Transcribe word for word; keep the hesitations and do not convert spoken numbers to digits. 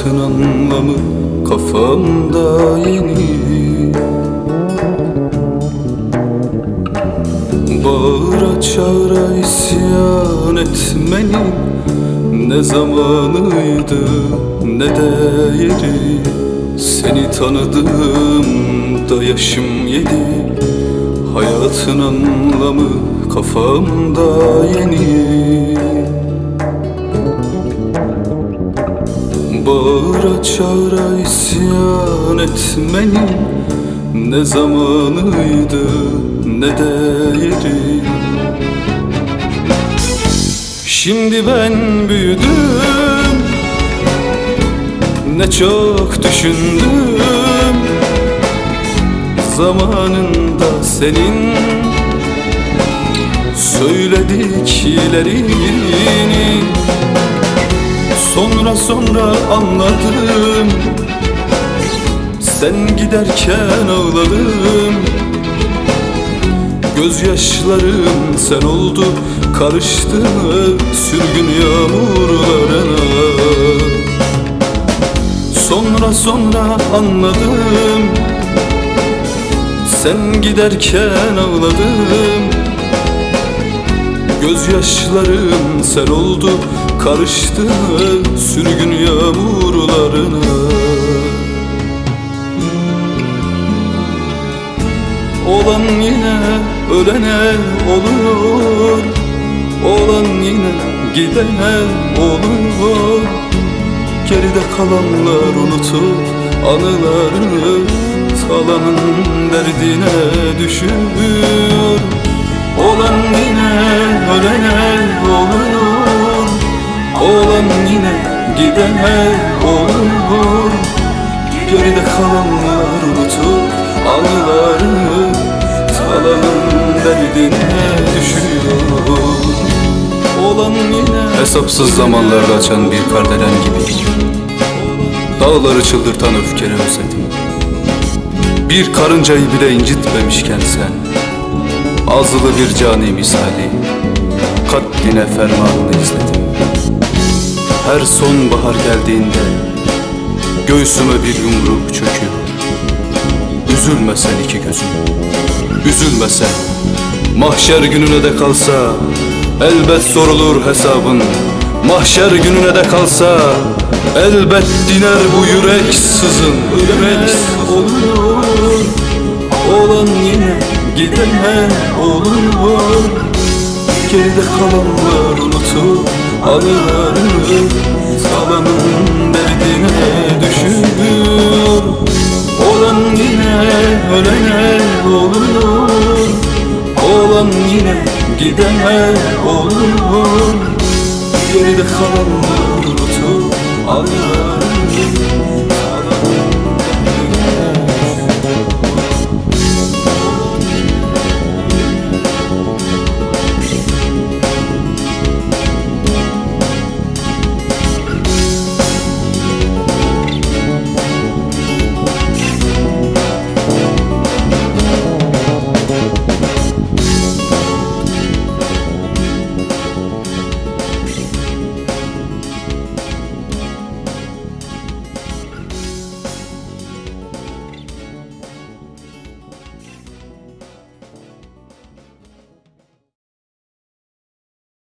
Hayatın anlamı kafamda yeni. Bağıra çağıra isyan etmenin ne zamanıydı ne de yeri. Seni tanıdığımda yaşım yedi. Hayatın anlamı kafamda yeni. Bağıra çağıra isyan etmenin ne zamanıydı ne de yeri. Şimdi ben büyüdüm, ne çok düşündüm. Zamanında senin söylediklerini sonra sonra anladım. Sen giderken ağladım. Gözyaşlarım sen oldu, karıştı sürgün yağmurlarına. Sonra sonra anladım. Sen giderken ağladım. Gözyaşlarım sen oldu, karıştı sürgün yağmurlarına. Olan yine ölene olur, olan yine gidene olur. Geride kalanlar unutup anılarını talanın derdine düşüyor. Olan yine ölene olur, olan yine gidene olur. Geride kalanlar unutup anılarını talanın derdine düşüyor. Olan yine hesapsız zamanlarda açan bir kardelen gibi dağları çıldırtan öfkeni özledim. Bir karıncayı bile incitmemişken sen azılı bir cani misali kaddine fermanını izledim. Her sonbahar geldiğinde göğsüme bir yumruk çöküyor. Üzülme sen iki gözüm, üzülme sen. Mahşer gününe de kalsa elbet sorulur hesabın. Mahşer gününe de kalsa elbet diner bu yürek sızın. Yürek olur, olan yine gidene olur. Geride kalanlar unutup anılarını talanın derdine düşüyor. Olan yine ölene olur, olan yine gidene olur. Geride kalanlar unutup anılarını